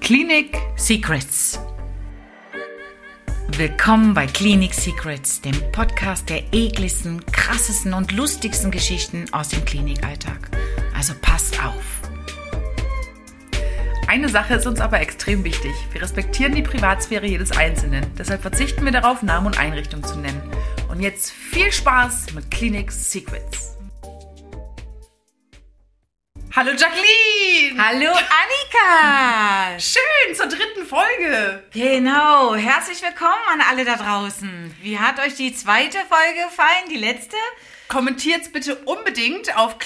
Clinic Secrets. Willkommen bei Clinic Secrets, dem Podcast der ekligsten, krassesten und lustigsten Geschichten aus dem Klinikalltag. Also passt auf. Eine Sache ist uns aber extrem wichtig. Wir respektieren die Privatsphäre jedes Einzelnen. Deshalb verzichten wir darauf, Namen und Einrichtungen zu nennen. Und jetzt viel Spaß mit Clinic Secrets. Hallo Jacqueline! Hallo Annika! Schön, zur 3. Folge! Genau, herzlich willkommen an alle da draußen. Wie hat euch die 2. Folge gefallen, die letzte? Kommentiert's bitte unbedingt auf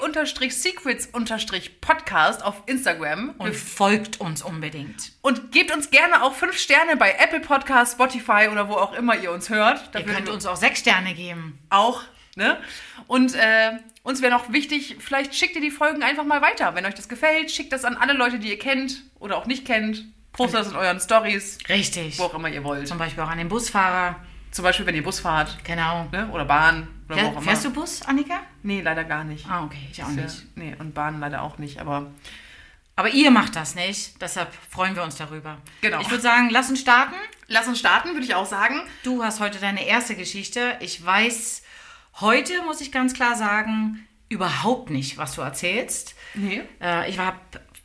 clinic-secrets-podcast auf Instagram. Und folgt uns unbedingt. Und gebt uns gerne auch 5 Sterne bei Apple Podcasts, Spotify oder wo auch immer ihr uns hört. Ihr könnt uns auch 6 Sterne geben. Auch, ne? Und uns wäre noch wichtig, vielleicht schickt ihr die Folgen einfach mal weiter. Wenn euch das gefällt, schickt das an alle Leute, die ihr kennt oder auch nicht kennt. Postet das in euren Stories. Richtig. Wo auch immer ihr wollt. Zum Beispiel auch an den Busfahrer. Zum Beispiel, wenn ihr Bus fahrt. Genau. Ne? Oder Bahn. Oder wo auch immer. Fährst du Bus, Annika? Nee, leider gar nicht. Ah, okay. Ich auch nicht. Nee, und Bahn leider auch nicht. Aber ihr macht das nicht. Deshalb freuen wir uns darüber. Genau. Ich würde sagen, lass uns starten. Lass uns starten, würde ich auch sagen. Du hast heute deine erste Geschichte. Ich weiß heute, muss ich ganz klar sagen, überhaupt nicht, was du erzählst. Nee. Ich habe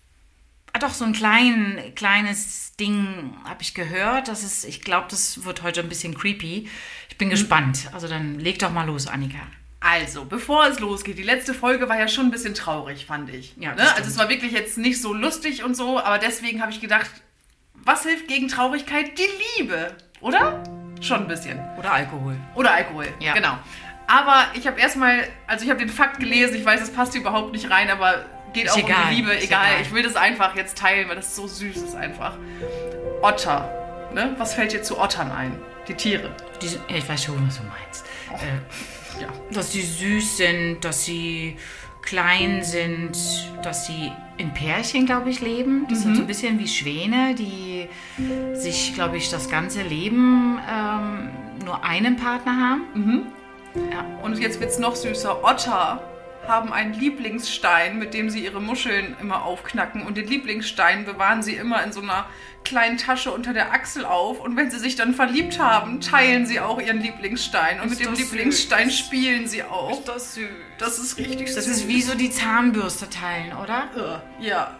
doch so ein kleines Ding habe ich gehört. Ich glaube, das wird heute ein bisschen creepy. Ich bin gespannt. Also dann leg doch mal los, Annika. Also, bevor es losgeht, die letzte Folge war ja schon ein bisschen traurig, fand ich. Ja, ne? Also es war wirklich jetzt nicht so lustig und so, aber deswegen habe ich gedacht, was hilft gegen Traurigkeit? Die Liebe, oder? Schon ein bisschen. Oder Alkohol. Oder Alkohol, ja. Genau. Aber ich habe ich habe den Fakt gelesen, ich weiß, es passt überhaupt nicht rein, aber geht ist auch egal. um die Liebe, Ist egal. Ich will das einfach jetzt teilen, weil das so süß ist einfach. Otter, ne? Was fällt dir zu Ottern ein? Die Tiere. Ich weiß schon, was du meinst. Ja. Dass sie süß sind, dass sie klein sind, dass sie in Pärchen, glaube ich, leben. Das sind so ein bisschen wie Schwäne, die sich, glaube ich, das ganze Leben nur einen Partner haben. Ja. Und jetzt wird's noch süßer. Otter haben einen Lieblingsstein, mit dem sie ihre Muscheln immer aufknacken. Und den Lieblingsstein bewahren sie immer in so einer kleinen Tasche unter der Achsel auf. Und wenn sie sich dann verliebt haben, teilen sie auch ihren Lieblingsstein. Und mit dem Lieblingsstein spielen sie auch. Ist das süß? Das ist richtig süß. Das ist wie so die Zahnbürste teilen, oder? Ja.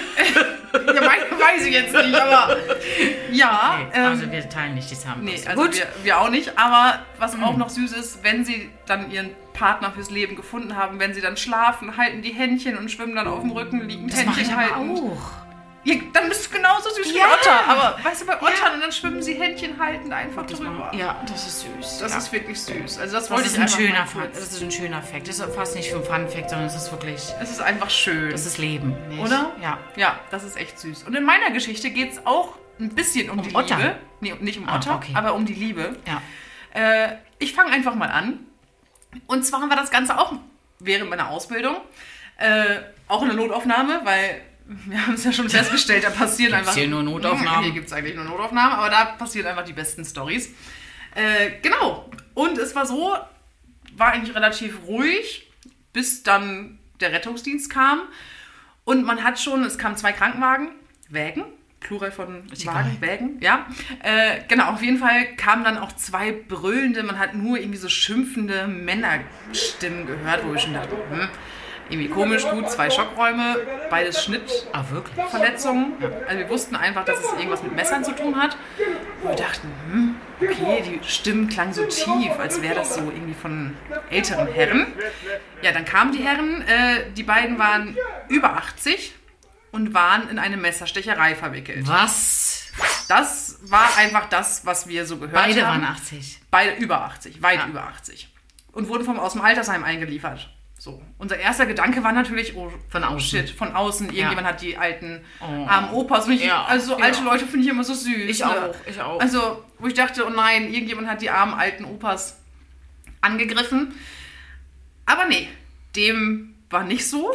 Ja, weiß ich jetzt nicht, aber ja. Okay, also wir teilen nicht die Zahnbürste. Nee, also gut. Wir auch nicht. Aber was auch noch süß ist, wenn sie dann ihren Partner fürs Leben gefunden haben, wenn sie dann schlafen, halten die Händchen und schwimmen dann auf dem Rücken, liegen Das mache ich Händchen aber haltend. auch. Ja, dann bist du genauso süß wie Ja. Otter. Aber weißt du, bei Ottern und dann schwimmen sie Händchen haltend einfach drüber. Ja, das ist süß. Das ja. ist wirklich süß. Also das Das wollte ist ich ein einfach schöner mal Fakt. kurz. Das ist ein schöner Fakt. Das ist fast nicht für ein Fun-Fact, sondern es ist wirklich. Es ist einfach schön. Das ist Leben. Nicht? Oder? Ja. Ja, das ist echt süß. Und in meiner Geschichte geht es auch ein bisschen um die Otter? Liebe. Nee, nicht um Otter, okay. aber um die Liebe. Ja. Ich fange einfach mal an. Und zwar war das Ganze auch während meiner Ausbildung. Auch in der Notaufnahme, weil wir haben es ja schon festgestellt, da passieren Gibt's einfach... hier nur Notaufnahmen? Hier gibt es eigentlich nur Notaufnahmen, aber da passieren einfach die besten Storys. Genau. Und es war so, war eigentlich relativ ruhig, bis dann der Rettungsdienst kam. Und man hat schon, es kamen 2 Krankenwagen, Wägen, Plural von Wagen, Wägen, ja. Genau, auf jeden Fall kamen dann auch 2 brüllende, man hat nur irgendwie so schimpfende Männerstimmen gehört, wo ich schon dachte, irgendwie komisch, gut, 2 Schockräume, beides Schnittverletzungen. Also wir wussten einfach, dass es irgendwas mit Messern zu tun hat. Und wir dachten, okay, die Stimmen klangen so tief, als wäre das so irgendwie von älteren Herren. Ja, dann kamen die Herren, die beiden waren über 80 und waren in eine Messerstecherei verwickelt. Was? Das war einfach das, was wir so gehört haben. Beide waren 80. Beide über 80, weit über 80. Und wurden aus dem Altersheim eingeliefert. So. Unser erster Gedanke war natürlich, oh, von außen. Shit, von außen. Irgendjemand hat die alten Oh. armen Opas. Und also alte Ja. Leute finde ich immer so süß. Ich auch. Also, wo ich dachte, oh nein, irgendjemand hat die armen alten Opas angegriffen. Aber nee, dem war nicht so.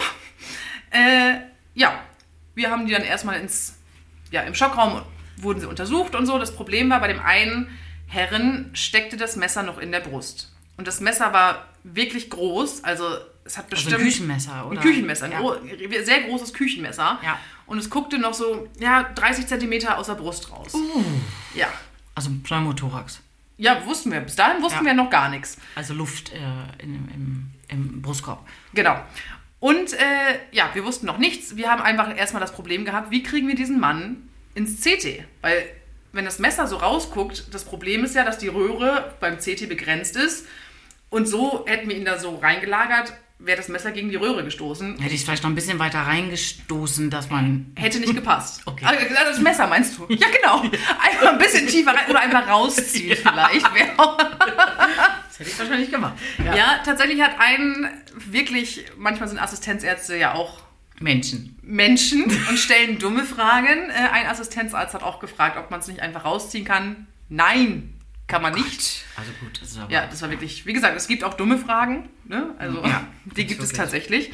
Wir haben die dann erstmal im Schockraum wurden sie untersucht und so. Das Problem war, bei dem einen Herren steckte das Messer noch in der Brust. Und das Messer war wirklich groß, also es hat Also bestimmt... ein Küchenmesser, oder? Ein Küchenmesser, ein Ja. sehr großes Küchenmesser. Ja. Und es guckte noch so, 30 Zentimeter aus der Brust raus. Ja. Also ein Pneumothorax. Ja, wussten wir. Bis dahin wussten wir noch gar nichts. Also Luft im Brustkorb. Genau. Und wir wussten noch nichts. Wir haben einfach erstmal das Problem gehabt, wie kriegen wir diesen Mann ins CT? Weil wenn das Messer so rausguckt, das Problem ist ja, dass die Röhre beim CT begrenzt ist. Und so hätten wir ihn da so reingelagert, wäre das Messer gegen die Röhre gestoßen. Hätte ich vielleicht noch ein bisschen weiter reingestoßen, dass man... Hätte nicht gepasst. Okay. Das Messer meinst du? Ja, genau. Einfach ein bisschen tiefer rein oder einfach rausziehen vielleicht. Das hätte ich wahrscheinlich gemacht. Ja, tatsächlich hat manchmal sind Assistenzärzte ja auch Menschen und stellen dumme Fragen. Ein Assistenzarzt hat auch gefragt, ob man es nicht einfach rausziehen kann. Nein, kann man nicht. Also gut, das ist aber... Ja, das war wirklich, wie gesagt, es gibt auch dumme Fragen. Ne? Also die gibt es tatsächlich.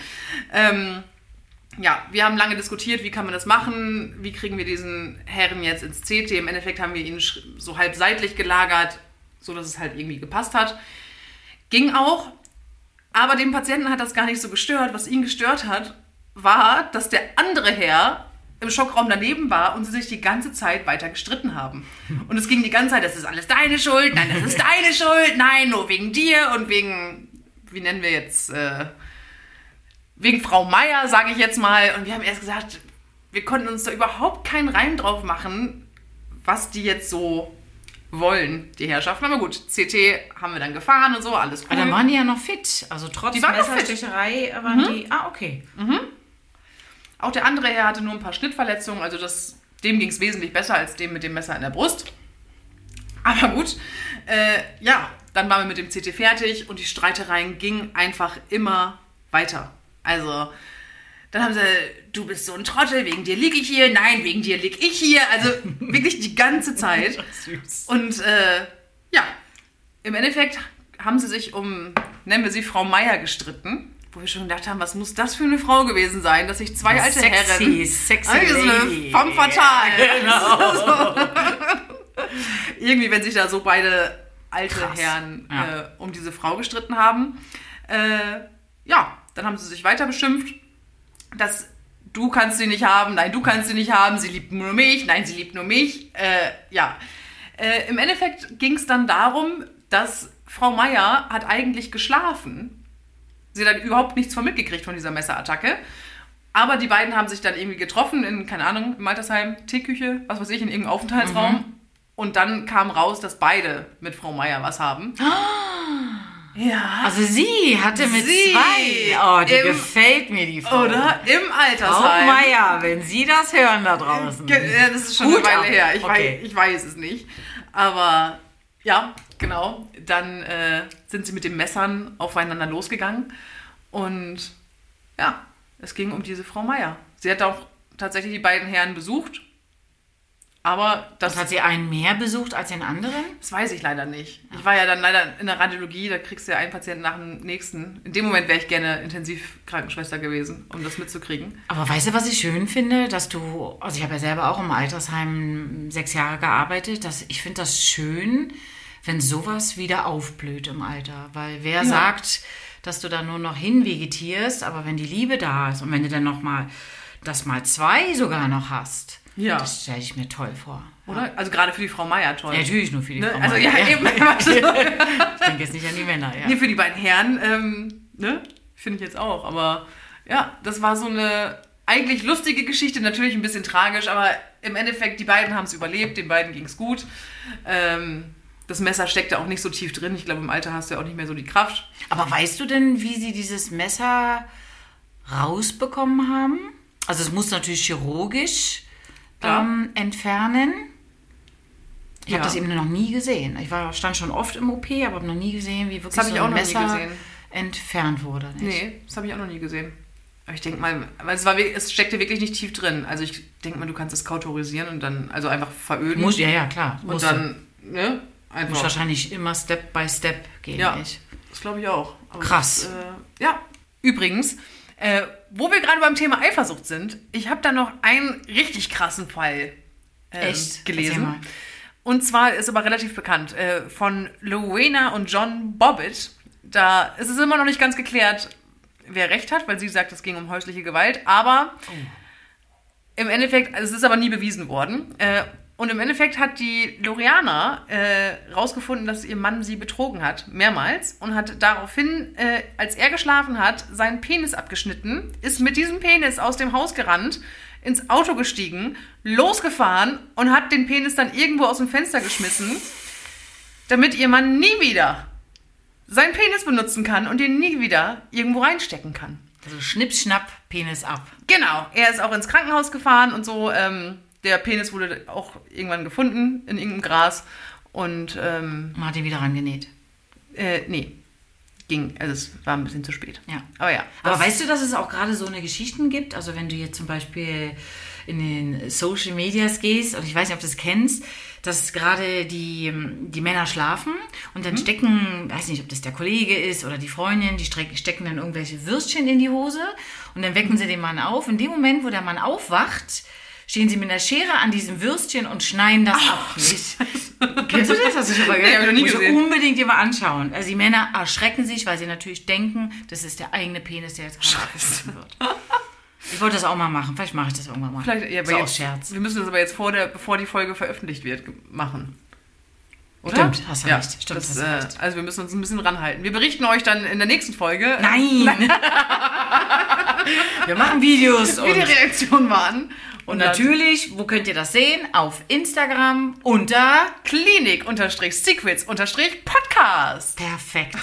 Wir haben lange diskutiert, wie kann man das machen, wie kriegen wir diesen Herren jetzt ins CT. Im Endeffekt haben wir ihn so halb seitlich gelagert, so dass es halt irgendwie gepasst hat. Ging auch, aber dem Patienten hat das gar nicht so gestört. Was ihn gestört hat, war, dass der andere Herr im Schockraum daneben war und sie sich die ganze Zeit weiter gestritten haben. Und es ging die ganze Zeit, das ist alles deine Schuld, nein, das ist deine Schuld, nein, nur wegen dir und wegen, wie nennen wir jetzt, wegen Frau Meier, sage ich jetzt mal. Und wir haben erst gesagt, wir konnten uns da überhaupt keinen Reim drauf machen, was die jetzt so wollen, die Herrschaften. Aber gut, CT haben wir dann gefahren und so, alles cool. Aber dann waren die ja noch fit. Also trotz Die waren noch Messersticherei waren die... Ah, okay. Auch der andere Herr hatte nur ein paar Schnittverletzungen, also dem ging es wesentlich besser als dem mit dem Messer in der Brust. Aber gut, dann waren wir mit dem CT fertig und die Streitereien gingen einfach immer weiter. Also, dann haben sie, du bist so ein Trottel, wegen dir lieg ich hier, nein, wegen dir lieg ich hier. Also wirklich die ganze Zeit. Süß. Und im Endeffekt haben sie sich nennen wir sie Frau Meier, gestritten. Wo wir schon gedacht haben, was muss das für eine Frau gewesen sein, dass sich zwei alte Herren... Sexy so eine Lady. femme fatale. Genau. Irgendwie, wenn sich da so beide alte Krass. Herren um diese Frau gestritten haben. Dann haben sie sich weiter beschimpft, dass du kannst sie nicht haben, nein, du kannst sie nicht haben, sie liebt nur mich, nein, sie liebt nur mich. Im Endeffekt ging es dann darum, dass Frau Meier hat eigentlich geschlafen. Sie hat überhaupt nichts von mitgekriegt von dieser Messerattacke. Aber die beiden haben sich dann irgendwie getroffen in, keine Ahnung, im Altersheim, Teeküche, was weiß ich, in irgendeinem Aufenthaltsraum. Und dann kam raus, dass beide mit Frau Meier was haben. Ja. Also sie hatte mit zwei. Oh, die gefällt mir, die Frau. Oder? Im Frau Altersheim. Meier, wenn Sie das hören da draußen. Ja, das ist schon Hut eine Weile ab. her. Okay. Ich weiß es nicht. Aber ja, genau. Dann sind sie mit den Messern aufeinander losgegangen. Und ja, es ging um diese Frau Meier. Sie hat auch tatsächlich die beiden Herren besucht. Aber das Hat sie einen mehr besucht als den anderen? Das weiß ich leider nicht. Ich war ja dann leider in der Radiologie, da kriegst du ja einen Patienten nach dem nächsten. In dem Moment wäre ich gerne Intensivkrankenschwester gewesen, um das mitzukriegen. Aber weißt du, was ich schön finde? Also ich habe ja selber auch im Altersheim 6 Jahre gearbeitet. Ich finde das schön, wenn sowas wieder aufblüht im Alter. Weil wer sagt, dass du da nur noch hinvegetierst, aber wenn die Liebe da ist und wenn du dann mal 2 sogar noch hast, das stelle ich mir toll vor. Oder? Also gerade für die Frau Meier toll. Ja, natürlich nur für die Frau Also Meier. ja, eben. Ich denke jetzt nicht an die Männer, ja. Nee, für die beiden Herren, finde ich jetzt auch. Aber ja, das war so eine eigentlich lustige Geschichte, natürlich ein bisschen tragisch, aber im Endeffekt, die beiden haben es überlebt, den beiden ging es gut. Das Messer steckte auch nicht so tief drin. Ich glaube, im Alter hast du ja auch nicht mehr so die Kraft. Aber weißt du denn, wie sie dieses Messer rausbekommen haben? Also es muss natürlich chirurgisch entfernen. Ich habe das eben noch nie gesehen. Stand schon oft im OP, aber habe noch nie gesehen, wie wirklich so ein Messer entfernt wurde. Nicht? Nee, das habe ich auch noch nie gesehen. Aber ich denke mal, es steckte wirklich nicht tief drin. Also ich denke mal, du kannst es kautorisieren und dann also einfach veröden. Klar. Und dann, einfach. Muss wahrscheinlich immer Step by Step gehen. Ja, das glaube ich auch. Aber krass. Übrigens, wo wir gerade beim Thema Eifersucht sind, ich habe da noch einen richtig krassen Fall gelesen. Und zwar ist aber relativ bekannt, von Rowena und John Bobbitt. Da ist es immer noch nicht ganz geklärt, wer recht hat, weil sie sagt, es ging um häusliche Gewalt. Aber im Endeffekt, also es ist aber nie bewiesen worden. Und im Endeffekt hat die Loriana rausgefunden, dass ihr Mann sie betrogen hat, mehrmals. Und hat daraufhin, als er geschlafen hat, seinen Penis abgeschnitten, ist mit diesem Penis aus dem Haus gerannt, ins Auto gestiegen, losgefahren und hat den Penis dann irgendwo aus dem Fenster geschmissen, damit ihr Mann nie wieder seinen Penis benutzen kann und den nie wieder irgendwo reinstecken kann. Also Schnipp, Schnapp, Penis ab. Genau, er ist auch ins Krankenhaus gefahren und so. Der Penis wurde auch irgendwann gefunden in irgendeinem Gras und man hat ihn wieder rangenäht. Nee, ging, also es war ein bisschen zu spät. Ja. Aber ja. Aber weißt du, dass es auch gerade so eine Geschichten gibt? Also wenn du jetzt zum Beispiel in den Social Medias gehst, und ich weiß nicht, ob du das kennst, dass gerade die Männer schlafen und dann stecken, weiß nicht, ob das der Kollege ist oder die Freundin, die stecken dann irgendwelche Würstchen in die Hose und dann wecken sie den Mann auf. In dem Moment, wo der Mann aufwacht, stehen sie mit einer Schere an diesem Würstchen und schneiden das ab. Nicht? Kennst du das? Hast du schon mal gehört? Nee, hab ich noch nie gesehen. Unbedingt immer anschauen. Also die Männer erschrecken sich, weil sie natürlich denken, das ist der eigene Penis, der jetzt gerade abgeschnitten wird. Ich wollte das auch mal machen. Vielleicht mache ich das irgendwann mal. Vielleicht, ja, aber so jetzt, aus Scherz. Wir müssen das aber jetzt bevor die Folge veröffentlicht wird, machen. Oder? Stimmt, hast du ja, recht. Stimmt, das, hast du recht. Also wir müssen uns ein bisschen ranhalten. Wir berichten euch dann in der nächsten Folge. Nein! Wir machen Videos. Wie die Reaktionen waren. Und natürlich, wo könnt ihr das sehen? Auf Instagram unter Klinik-Secrets-Podcast. Perfekt.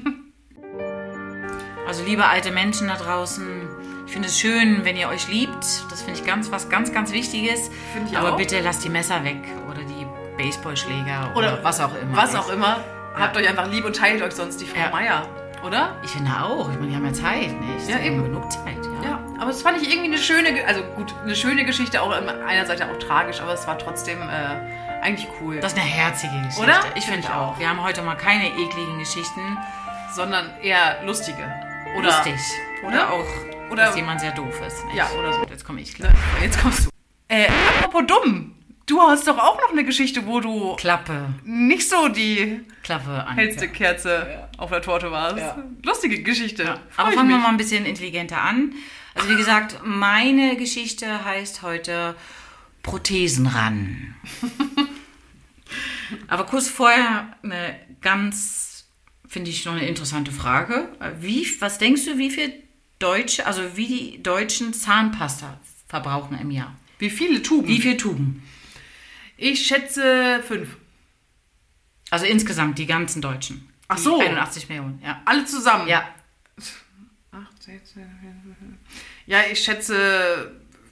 Also liebe alte Menschen da draußen, ich finde es schön, wenn ihr euch liebt. Das finde ich was ganz, ganz Wichtiges. Finde ich Aber auch. bitte lasst die Messer weg oder die Baseballschläger oder was auch immer. Was auch immer. Habt euch einfach lieb und teilt euch sonst die Frau Meier. Oder? Ich finde auch. Ich meine, die haben ja Zeit, nicht? Ja, eben. Genug Zeit, Ja, aber das fand ich irgendwie eine schöne Geschichte, auch an einer Seite auch tragisch, aber es war trotzdem eigentlich cool. Das ist eine herzige Geschichte. Oder? Ich finde auch. Wir haben heute mal keine ekligen Geschichten. Sondern eher lustige. Oder lustig. Oder auch, oder dass jemand sehr doof ist. Nicht? Ja, oder so. Jetzt komme ich gleich. Jetzt kommst du. Apropos dumm. Du hast doch auch noch eine Geschichte, wo du Klappe nicht so die an. hellste Kerze auf der Torte warst. Ja. Lustige Geschichte. Ja. Aber fangen wir mal ein bisschen intelligenter an. Also wie gesagt, meine Geschichte heißt heute Prothesen ran. Aber kurz vorher eine ganz, finde ich, noch eine interessante Frage. Was denkst du, wie die Deutschen Zahnpasta verbrauchen im Jahr? Wie viele Tuben? Wie viele Tuben? Ich schätze 5. Also insgesamt die ganzen Deutschen. Ach so. 81 Millionen, ja. Alle zusammen? Ja. 8, 16, ja, ich schätze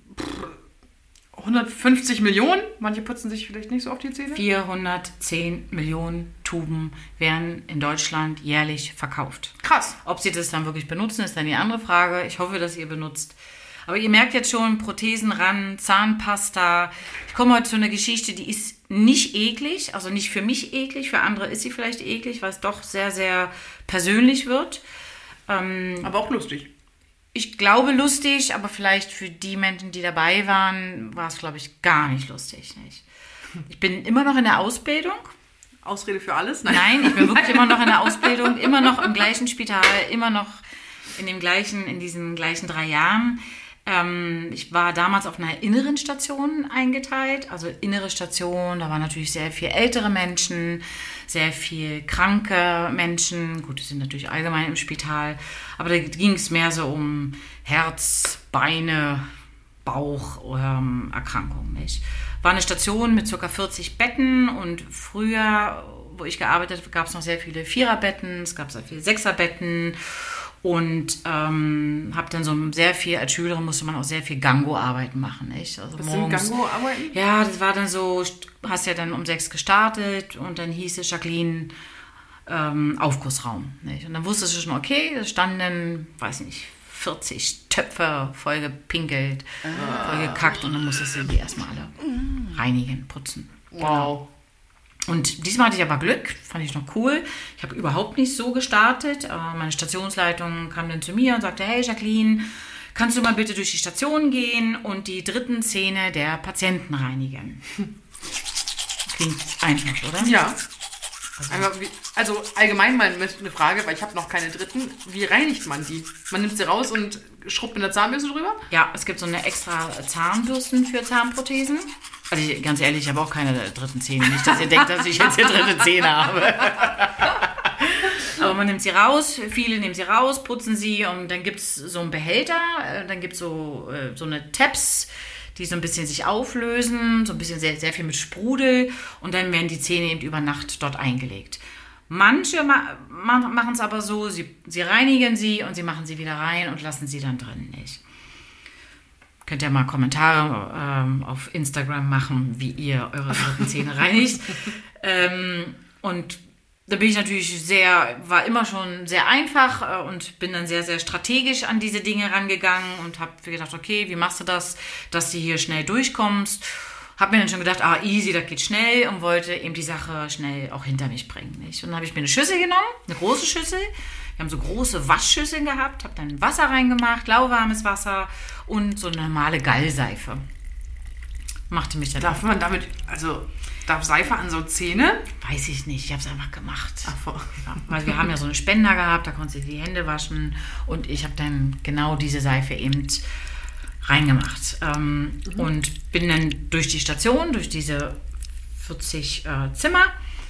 150 Millionen. Manche putzen sich vielleicht nicht so auf die Zähne. 410 Millionen Tuben werden in Deutschland jährlich verkauft. Krass. Ob sie das dann wirklich benutzen, ist dann die andere Frage. Ich hoffe, dass ihr benutzt. Aber ihr merkt jetzt schon, Prothesen ran, Zahnpasta. Ich komme heute zu einer Geschichte, die ist nicht eklig, also nicht für mich eklig, für andere ist sie vielleicht eklig, weil es doch sehr, sehr persönlich wird. Aber auch lustig. Ich glaube lustig, aber vielleicht für die Menschen, die dabei waren, war es, glaube ich, gar nicht lustig. Nicht? Ich bin immer noch in der Ausbildung. Ausrede für alles? Nein, ich bin wirklich immer noch in der Ausbildung, immer noch im gleichen Spital, immer noch in diesen gleichen 3 Jahren. Ich war damals auf einer inneren Station eingeteilt, also innere Station, da waren natürlich sehr viel ältere Menschen, sehr viel kranke Menschen, gut, die sind natürlich allgemein im Spital, aber da ging es mehr so um Herz, Beine, Bauch oder Erkrankungen, nicht? War eine Station mit ca. 40 Betten und früher, wo ich gearbeitet habe, gab es noch sehr viele Viererbetten, es gab sehr viele Sechserbetten. Und habe dann so sehr viel, als Schülerin musste man auch sehr viel Gango-Arbeiten machen, nicht? Also was morgens, sind Gango-Arbeiten? Ja, das war dann so, hast ja dann um 6 gestartet und dann hieß es, Jacqueline, Aufgussraum, nicht? Und dann wusstest du schon, okay, da standen, weiß nicht, 40 Töpfe voll gepinkelt, voll gekackt und dann musstest du die erstmal alle reinigen, putzen. Wow. Genau. Und diesmal hatte ich aber Glück, fand ich noch cool. Ich habe überhaupt nicht so gestartet. Meine Stationsleitung kam dann zu mir und sagte, hey Jacqueline, kannst du mal bitte durch die Station gehen und die 3. Zähne der Patienten reinigen? Klingt einfach, oder? Ja. Also allgemein mal eine Frage, weil ich habe noch keine dritten. Wie reinigt man die? Man nimmt sie raus und schrubbt mit der Zahnbürste drüber? Ja, es gibt so eine extra Zahnbürsten für Zahnprothesen. Also ganz ehrlich, ich habe auch keine dritten Zähne. Nicht, dass ihr denkt, dass ich jetzt hier dritte Zähne habe. Aber man nimmt sie raus, viele nehmen sie raus, putzen sie und dann gibt es so einen Behälter, dann gibt es so eine Tabs, die so ein bisschen sich auflösen, so ein bisschen sehr, sehr viel mit Sprudel und dann werden die Zähne eben über Nacht dort eingelegt. Manche machen es aber so, sie reinigen sie und sie machen sie wieder rein und lassen sie dann drin nicht. Könnt ihr mal Kommentare auf Instagram machen, wie ihr eure dritten Zähne reinigt. Und da bin ich natürlich war immer schon sehr einfach und bin dann sehr, sehr strategisch an diese Dinge rangegangen und habe gedacht, okay, wie machst du das, dass du hier schnell durchkommst? Habe mir dann schon gedacht, easy, das geht schnell und wollte eben die Sache schnell auch hinter mich bringen. Nicht? Und dann habe ich mir eine Schüssel genommen, eine große Schüssel. Wir haben so große Waschschüsseln gehabt, habe dann Wasser reingemacht, lauwarmes Wasser und so eine normale Gallseife. Machte mich dann. Darf Seife an so Zähne? Weiß ich nicht, ich habe es einfach gemacht. Ja, weil wir haben ja so eine Spender gehabt, da konntest du die Hände waschen und ich habe dann genau diese Seife eben reingemacht. Und bin dann durch die Station, durch diese 40 Zimmer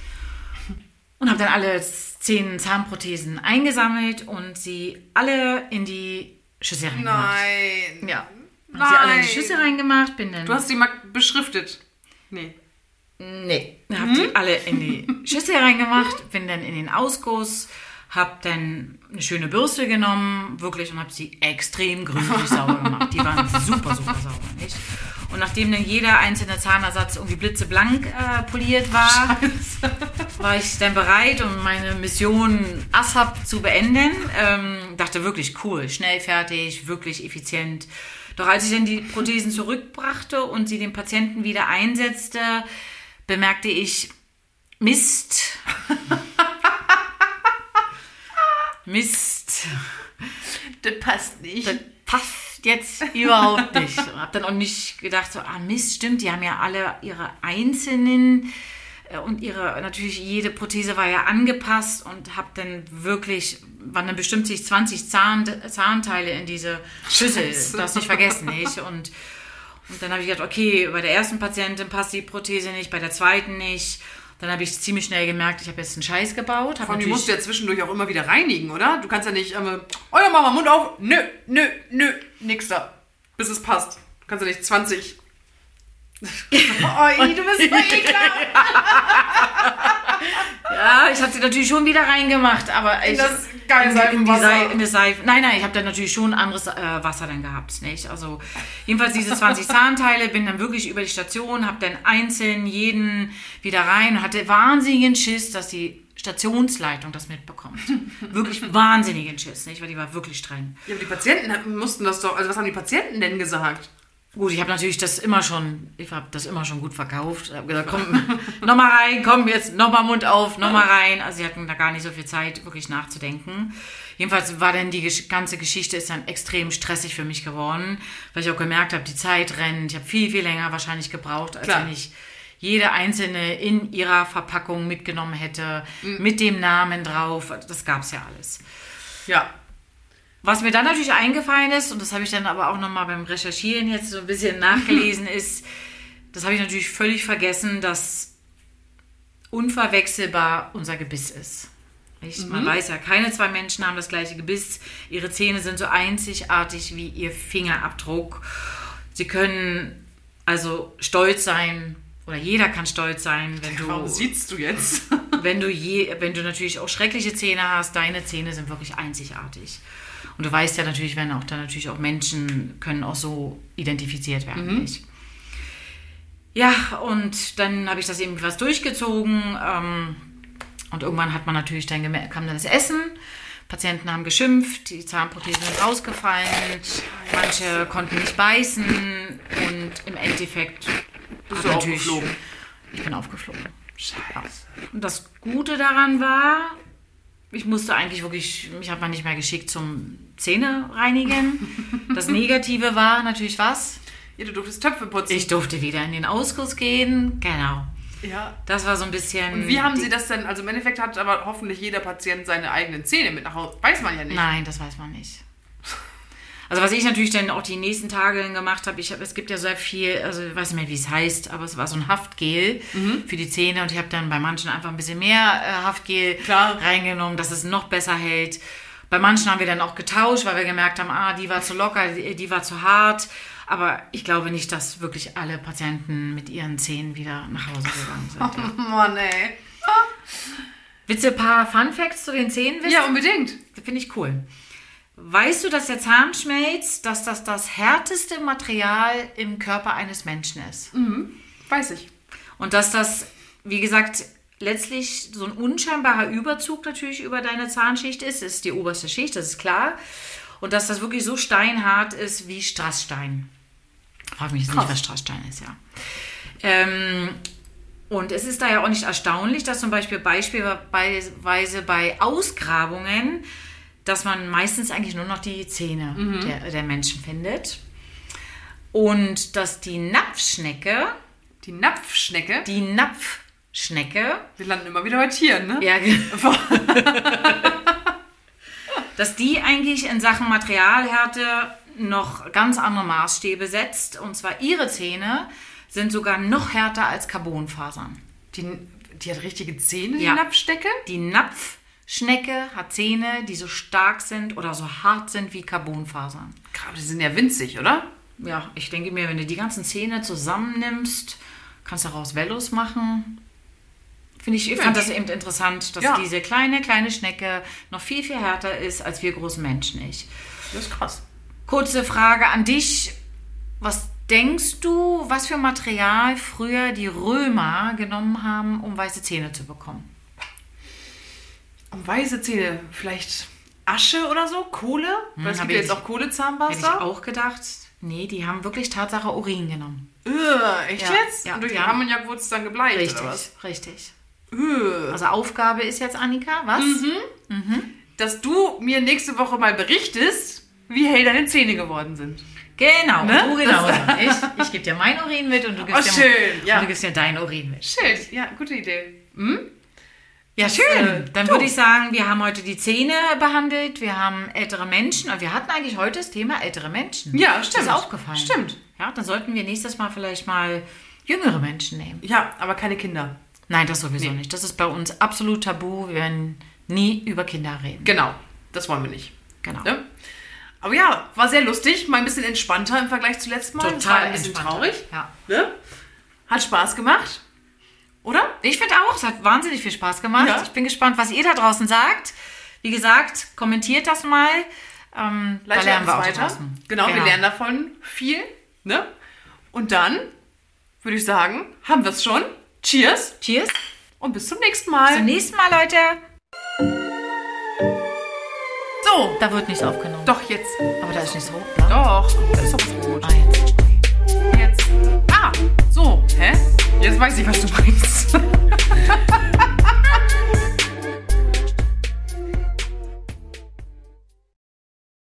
und habe dann alle 10 Zahnprothesen eingesammelt und sie alle in die Schüssel reingemacht. Nein. Ja. Und sie alle in die Schüssel reingemacht, bin dann... Du hast sie mal beschriftet? Nee. Habe die alle in die Schüssel reingemacht, bin dann in den Ausguss, habe dann eine schöne Bürste genommen, wirklich, und habe sie extrem gründlich sauber gemacht. Die waren super, super sauber, nicht? Und nachdem dann jeder einzelne Zahnersatz irgendwie blitzeblank poliert war, war ich dann bereit, um meine Mission ASAP zu beenden. Dachte wirklich, cool, schnell fertig, wirklich effizient. Doch als ich dann die Prothesen zurückbrachte und sie dem Patienten wieder einsetzte, bemerkte ich, Mist. Das passt nicht. Das passt jetzt überhaupt nicht. Und habe dann auch nicht gedacht, so, Mist, stimmt, die haben ja alle ihre einzelnen und natürlich jede Prothese war ja angepasst und habe dann wirklich, waren dann bestimmt sich 20 Zahnteile in diese Schüssel, das nicht vergessen, nicht? Und dann habe ich gedacht, okay, bei der ersten Patientin passt die Prothese nicht, bei der zweiten nicht. Dann habe ich ziemlich schnell gemerkt, ich habe jetzt einen Scheiß gebaut. Vor allem, die musst du ja zwischendurch auch immer wieder reinigen, oder? Du kannst ja nicht, oh ja, mach mal Mund auf, nö, nix da, bis es passt. Du kannst ja nicht 20... du bist so ekelhaft. Ja, ich habe sie natürlich schon wieder reingemacht, aber in das geile Seifenwasser. In das Seife. Nein, ich habe dann natürlich schon anderes Wasser dann gehabt, nicht? Also jedenfalls diese 20 Zahnteile, bin dann wirklich über die Station, habe dann einzeln jeden wieder rein, hatte wahnsinnigen Schiss, dass die Stationsleitung das mitbekommt. Wirklich wahnsinnigen Schiss, nicht? Weil die war wirklich streng. Ja, aber die Patienten mussten das doch, also was haben die Patienten denn gesagt? Gut, ich habe natürlich das immer schon gut verkauft. Ich habe gesagt, komm, nochmal rein, komm, jetzt nochmal Mund auf, nochmal rein. Also sie hatten da gar nicht so viel Zeit, wirklich nachzudenken. Jedenfalls war dann die ganze Geschichte ist dann extrem stressig für mich geworden, weil ich auch gemerkt habe, die Zeit rennt. Ich habe viel, viel länger wahrscheinlich gebraucht, als wenn ich jede einzelne in ihrer Verpackung mitgenommen hätte, mit dem Namen drauf. Das gab es ja alles. Ja. Was mir dann natürlich eingefallen ist, und das habe ich dann aber auch nochmal beim Recherchieren jetzt so ein bisschen nachgelesen, ist, das habe ich natürlich völlig vergessen, dass unverwechselbar unser Gebiss ist. Man weiß ja, keine 2 Menschen haben das gleiche Gebiss. Ihre Zähne sind so einzigartig wie ihr Fingerabdruck. Sie können also stolz sein, oder jeder kann stolz sein, wenn du... Warum sitzt du jetzt? wenn du natürlich auch schreckliche Zähne hast, deine Zähne sind wirklich einzigartig. Und du weißt ja natürlich, wenn auch dann natürlich auch Menschen können auch so identifiziert werden. Nicht? Ja, und dann habe ich das eben was durchgezogen. Und irgendwann hat man natürlich dann kam dann das Essen. Patienten haben geschimpft, die Zahnprothesen sind rausgefallen, manche konnten nicht beißen und im Endeffekt bist du aufgeflogen. Ich bin aufgeflogen. Scheiße. Ja. Und das Gute daran war, ich musste eigentlich wirklich, mich hat man nicht mehr geschickt zum Zähne reinigen. Das Negative war natürlich was? Ja, du durftest Töpfe putzen. Ich durfte wieder in den Ausguss gehen, genau. Ja. Das war so ein bisschen... Und wie haben Sie das denn, also im Endeffekt hat aber hoffentlich jeder Patient seine eigenen Zähne mit nach Hause, weiß man ja nicht. Nein, das weiß man nicht. Also was ich natürlich dann auch die nächsten Tage gemacht habe, es gibt ja sehr viel, also ich weiß nicht mehr, wie es heißt, aber es war so ein Haftgel für die Zähne und ich habe dann bei manchen einfach ein bisschen mehr Haftgel reingenommen, dass es noch besser hält. Bei manchen haben wir dann auch getauscht, weil wir gemerkt haben, die war zu locker, die war zu hart. Aber ich glaube nicht, dass wirklich alle Patienten mit ihren Zähnen wieder nach Hause gegangen sind. Ja. Oh Mann, ey. Willst du ein paar Funfacts zu den Zähnen wissen? Ja, unbedingt. Das finde ich cool. Weißt du, dass der Zahnschmelz, dass das härteste Material im Körper eines Menschen ist? Weiß ich. Und dass das, wie gesagt, letztlich so ein unscheinbarer Überzug natürlich über deine Zahnschicht ist. Das ist die oberste Schicht, das ist klar. Und dass das wirklich so steinhart ist wie Strassstein. Frag mich jetzt nicht, was Strassstein ist, ja. Und es ist daher auch nicht erstaunlich, dass zum Beispiel beispielsweise bei Ausgrabungen, dass man meistens eigentlich nur noch die Zähne der Menschen findet. Und dass die Napfschnecke... Wir landen immer wieder bei Tieren, ne? Ja, dass die eigentlich in Sachen Materialhärte noch ganz andere Maßstäbe setzt. Und zwar ihre Zähne sind sogar noch härter als Carbonfasern. Die hat richtige Zähne, die Napfschnecke? Die Napfschnecke hat Zähne, die so stark sind oder so hart sind wie Carbonfasern. Die sind ja winzig, oder? Ja, ich denke mir, wenn du die ganzen Zähne zusammennimmst, kannst du daraus Vellos machen. Ich fand das eben interessant, dass diese kleine Schnecke noch viel, viel härter ist, als wir großen Menschen. Das ist krass. Kurze Frage an dich. Was denkst du, was für Material früher die Römer genommen haben, um weiße Zähne zu bekommen? Um weiße Zähne? Vielleicht Asche oder so? Kohle? Weil es gibt ja jetzt auch Kohlezahnpasta. Hätte ich auch gedacht. Nee, die haben wirklich Tatsache Urin genommen. Echt jetzt? Ja, und durch den Ammoniak wurde es dann gebleicht, richtig, oder was? Richtig. Also Aufgabe ist jetzt, Annika, was? Dass du mir nächste Woche mal berichtest, wie hell deine Zähne geworden sind. Genau, ne? Du genauso. Ich gebe dir mein Urin mit und du gibst, du gibst dir dein Urin mit. Schön, ja, gute Idee. Ja, schön. Dann würde ich sagen, wir haben heute die Zähne behandelt, wir haben ältere Menschen und wir hatten eigentlich heute das Thema ältere Menschen. Ja, stimmt. Das ist aufgefallen. Stimmt. Ja, dann sollten wir nächstes Mal vielleicht mal jüngere Menschen nehmen. Ja, aber keine Kinder. Nein, das sowieso nicht. Das ist bei uns absolut tabu. Wir werden nie über Kinder reden. Genau, das wollen wir nicht. Genau. Ne? Aber ja, war sehr lustig, mal ein bisschen entspannter im Vergleich zu letztem Mal. Total ein bisschen entspannter. traurig. Ja. Ne? Hat Spaß gemacht, oder? Ich finde auch, es hat wahnsinnig viel Spaß gemacht. Ja. Ich bin gespannt, was ihr da draußen sagt. Wie gesagt, kommentiert das mal. Da lernen wir auch weiter. draußen. Genau, wir lernen davon viel. Ne? Und dann würde ich sagen, haben wir es schon. Cheers. Cheers. Und bis zum nächsten Mal. Bis zum nächsten Mal, Leute. So. Da wird nichts aufgenommen. Doch, jetzt. Aber da ist nichts rot. Ne? Doch, da ist doch rot. Jetzt. So. Hä? Jetzt weiß ich, was du meinst.